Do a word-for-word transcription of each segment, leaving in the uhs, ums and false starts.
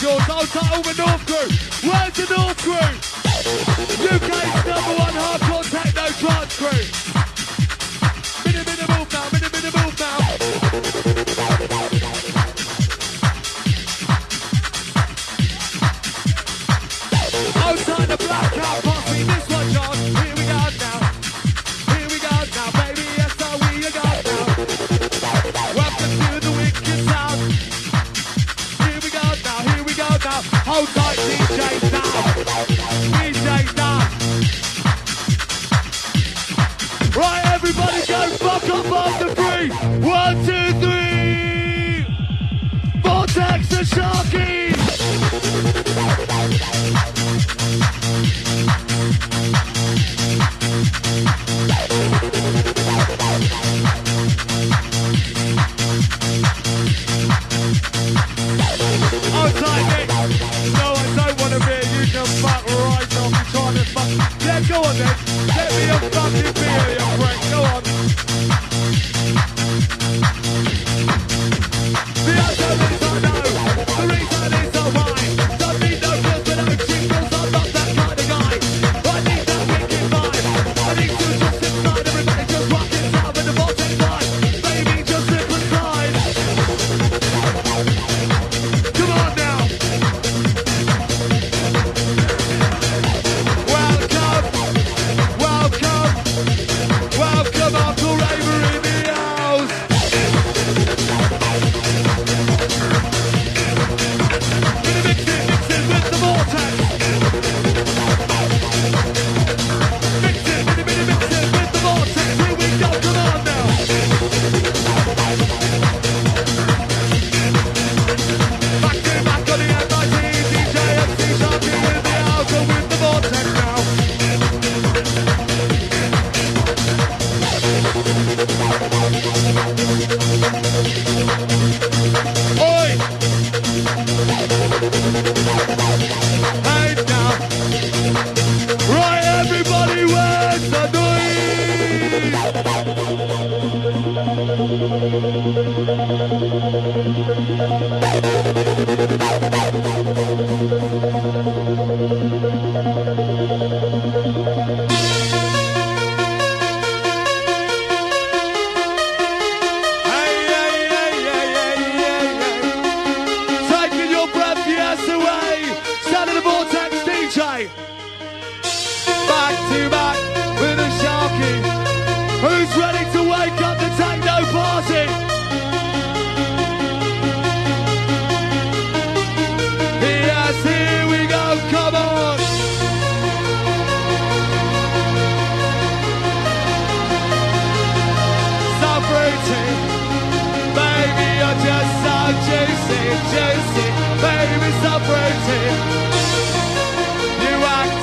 yours. Hold tight, all the North crew. Where's the North crew? U K's number one hardcore techno trance crew. Minute, minute, move now, minute, minute, move now. Hold tight, the black car, pass me this one, John. Here we go now. Here we go now, baby. Yes, so we go now. Welcome to the wicked sound. Here we go now, here we go now. Hold tight, D J's now. D J's now. Right, everybody go fuck up after three. One, two, three. Vortex and Sharkies. Oh, tight, Nick. No, I don't want to be. You can fuck right off. You're trying to fuck. Yeah, go on then. Get me a fucking beer, you prick. Go on. The answer is I know. The reason is I whine. Don't need no girls without jingles. I'm not that kind of guy. I need that wicked vibe. I need to just inside. Everybody just rock inside with the vortex vibe. Baby, just slip inside. Come on now. Welcome. Welcome. Welcome, Uncle Raver in the house. Gonna mix it, mix it with the vortex. Mix it, mix it, mix it with the vortex. Here we go, come on now. Back to back on the M I T, D J M C Sharky in the house, and with the vortex now. Oi! Hey now! Right, everybody, where's the Taking your breath, yes, away. Sound of the vortex, D J. Back to back with a Sharky. Who's ready to wake up the techno party? Yes, here we go, come on. So pretty. Baby, you're just so juicy, juicy. Baby, so pretty. You act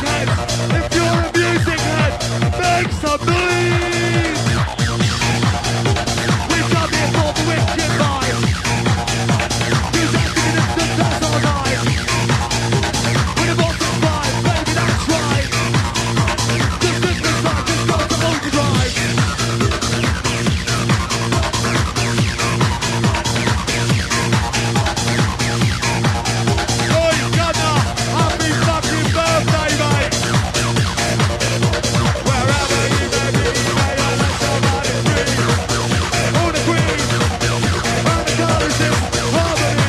heads. If you're a music head, make some noise. We come here for the wicked vibe. You don't think it's the that's all right. With a bottom vibe, baby, that's right. This Christmas time just got to overdrive. Oi, Gunner, happy fucking birthday, mate. Wherever you may be, may I let somebody breathe. All the queens, and the colours in harmony.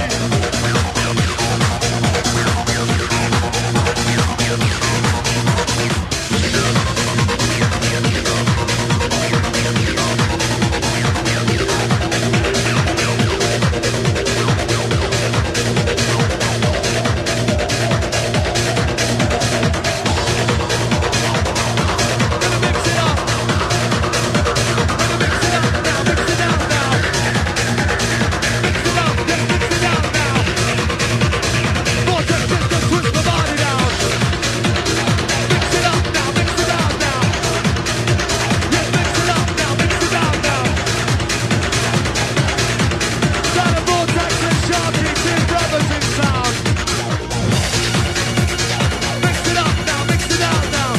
Gonna mix it up. Gonna mix it up now, mix it out now. Mix it up, just mix it out now. Vortex just to twist my body down. Mix it up now, mix it out now. Yeah, mix it up now, mix it out now. Got a Vortex and Sharky, two brothers in sound. Mix it up now, mix it out now.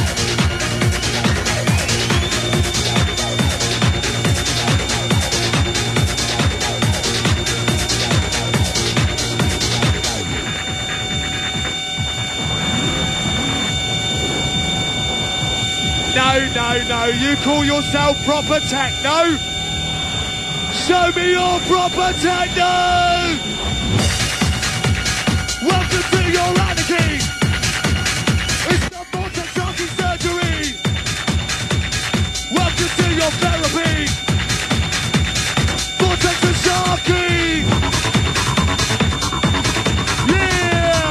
No, no, no, you call yourself proper techno? Show me your proper techno! Welcome to your anarchy! It's the Vortex Sharky surgery! Welcome to your therapy! Vortex and Sharky! Yeah!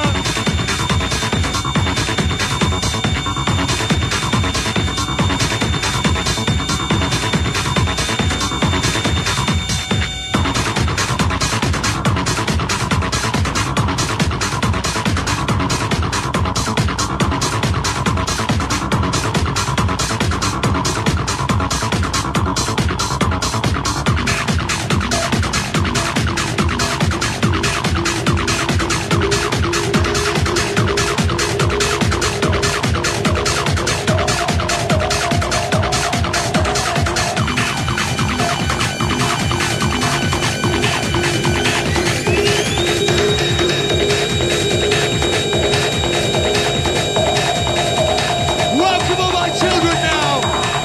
Welcome all my children now!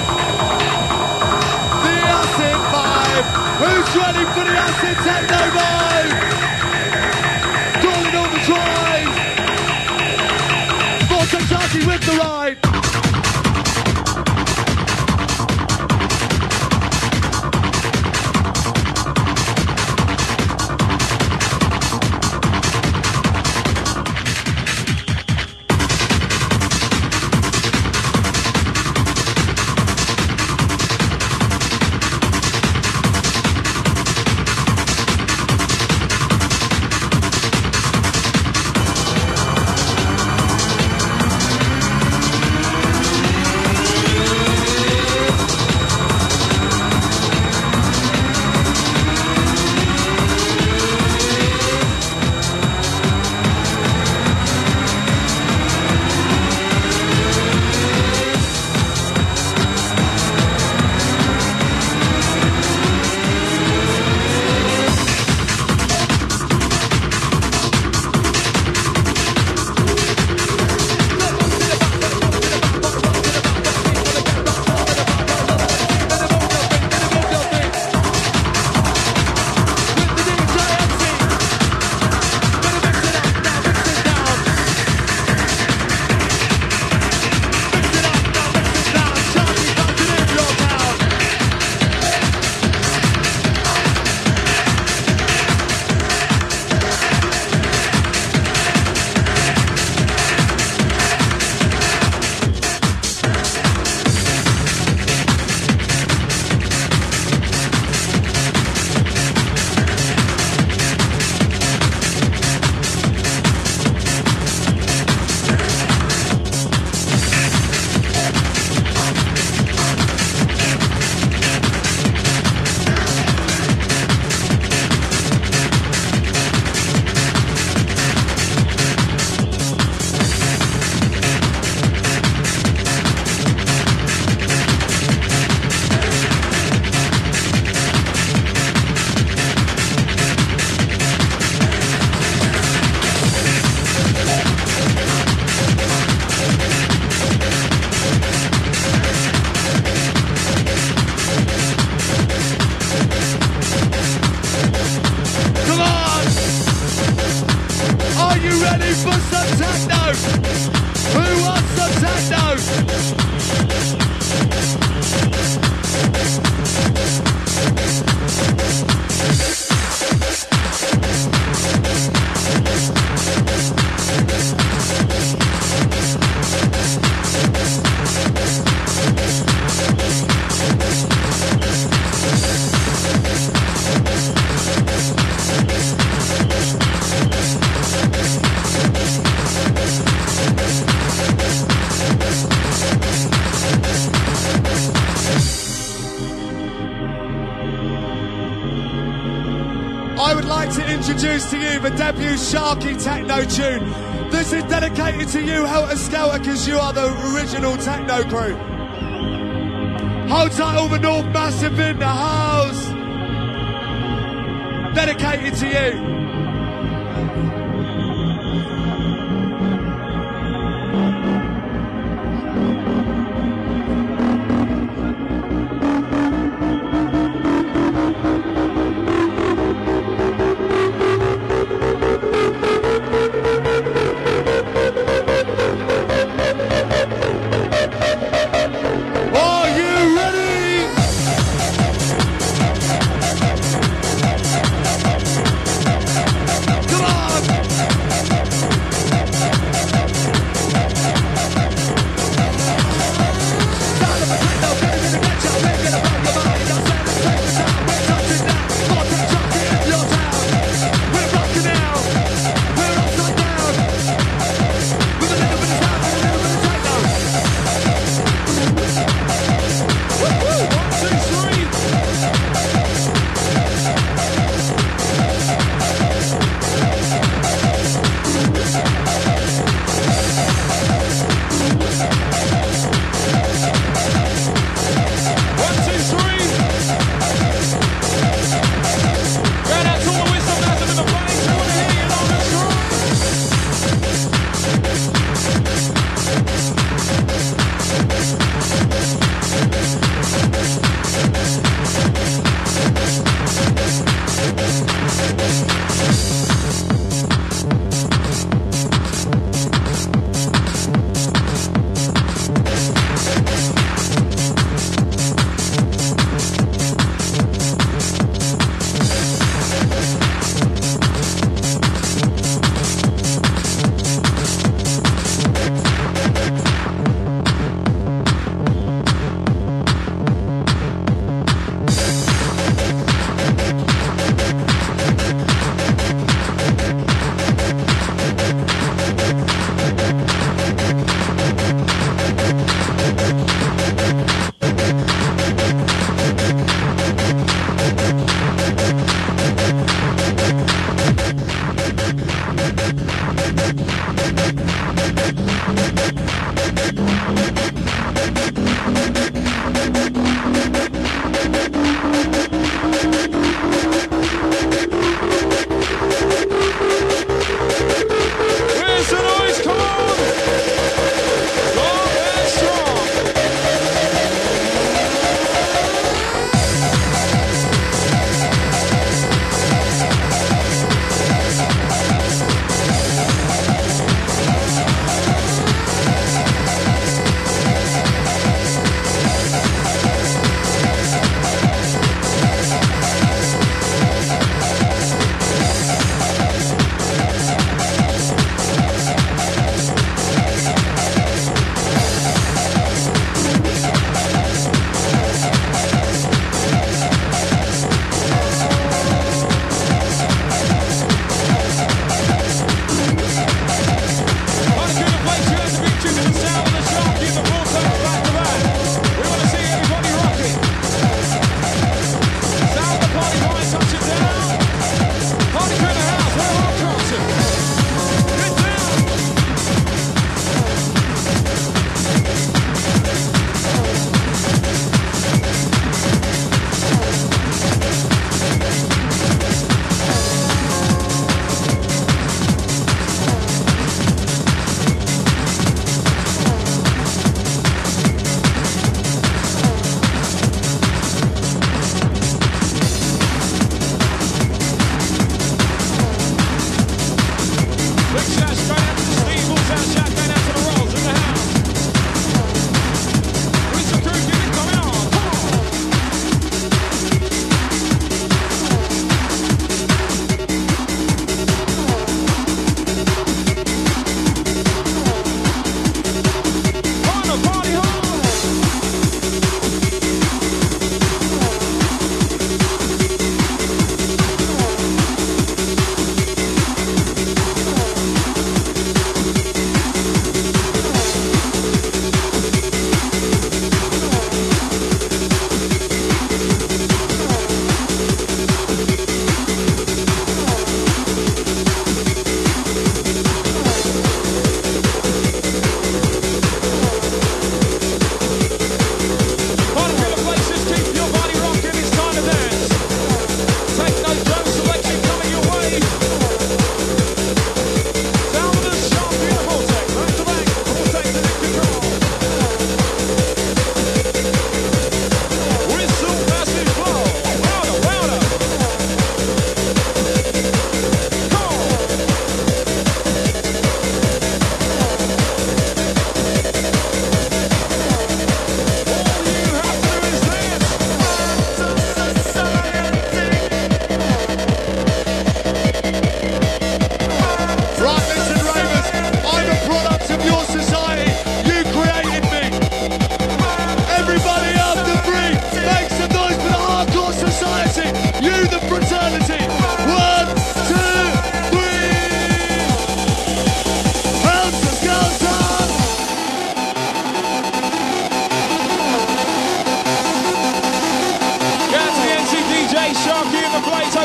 The Acid Vibe! Who's ready for the Acid Techno Vibe? Calling all the tribes! Vortex Sharky with the ride! Introduce to you the debut Sharky techno tune. This is dedicated to you, Helter Skelter, because you are the original techno crew. Hold tight, all the North Massive in the house. Dedicated to you.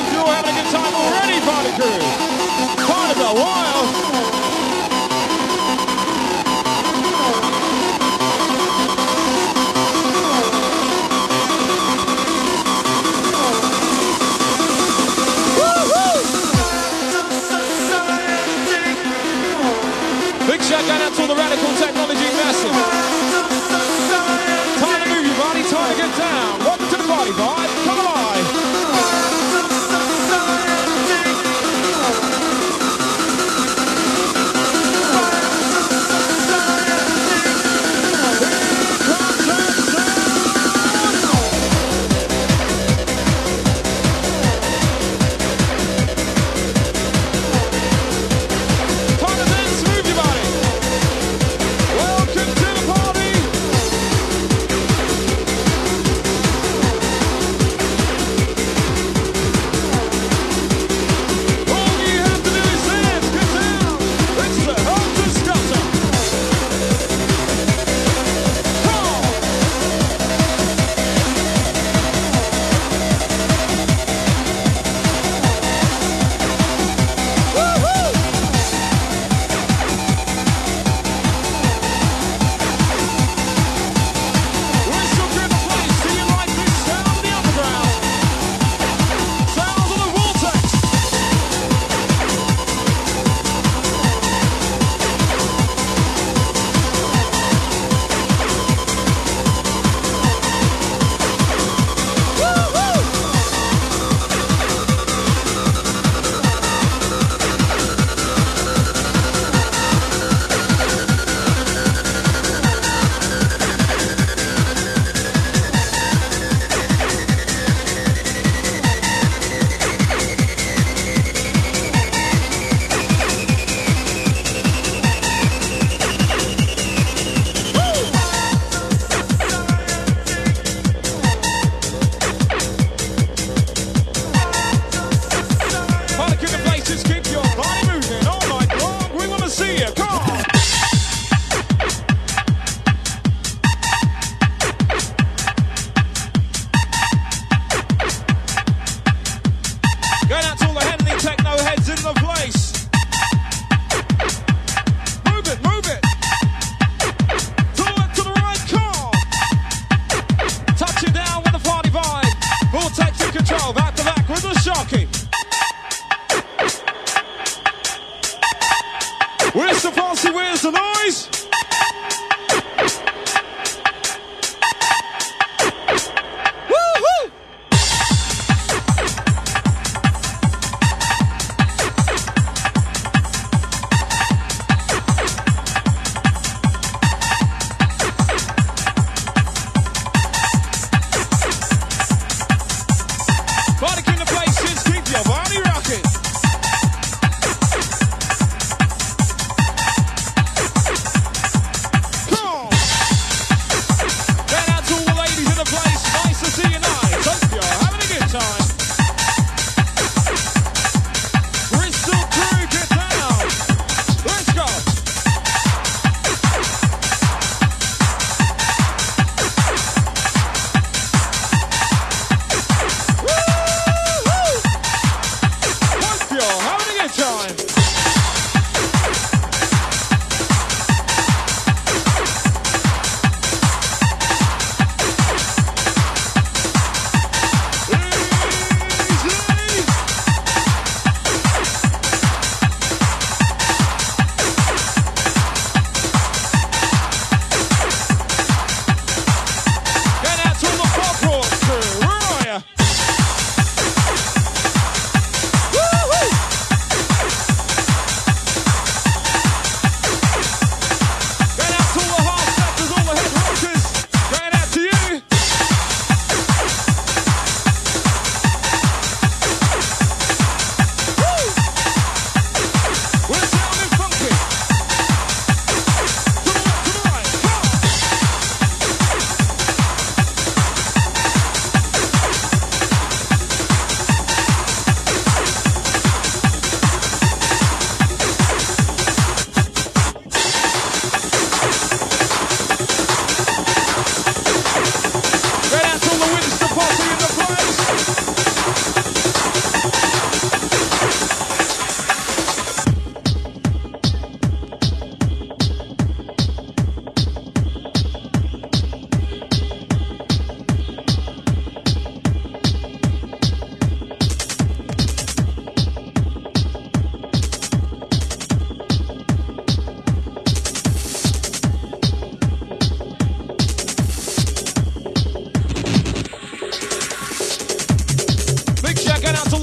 hope you're all having a good time already, party crew. Carnival Wild. Big shout out to all the Radical Technology Massive. Time to move your body, time to get down. Welcome to the party vibe. Come alive.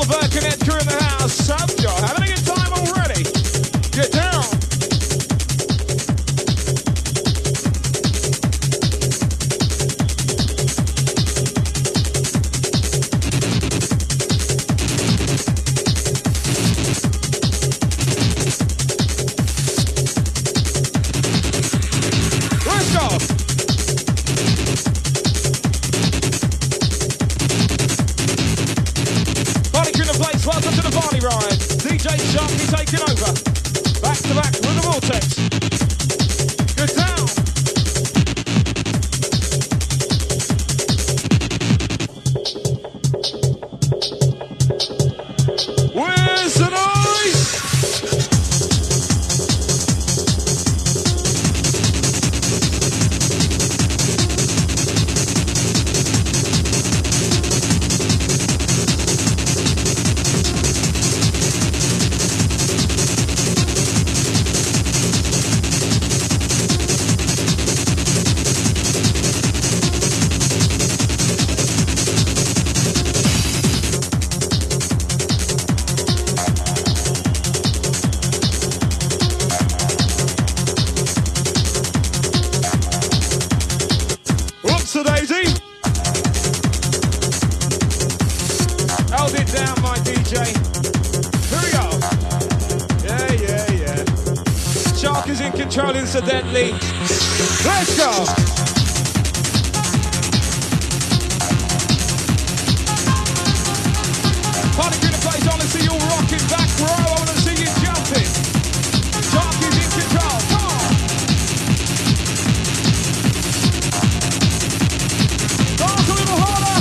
Birkenhead crew in the house. Hope you're having a good time already. Get down. Let's go. Party crew in the place. Welcome to the party ride. D J Sharky taking over. Back to back with the Vortex. Good down. Where's the noise? Whoops a daisy. Hold it down, my D J. Here we go. Yeah, yeah, yeah. Shark is in control, incidentally. Let's go. Party in the place, I want to see you all rocking back row. I want to see you jumping. Shark is in control. Come on. Dance a little harder.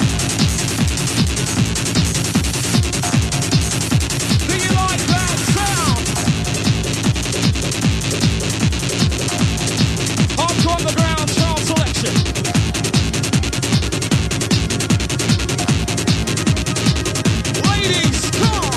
Do you like that sound? Hardcore underground chart selection. Ladies, come on.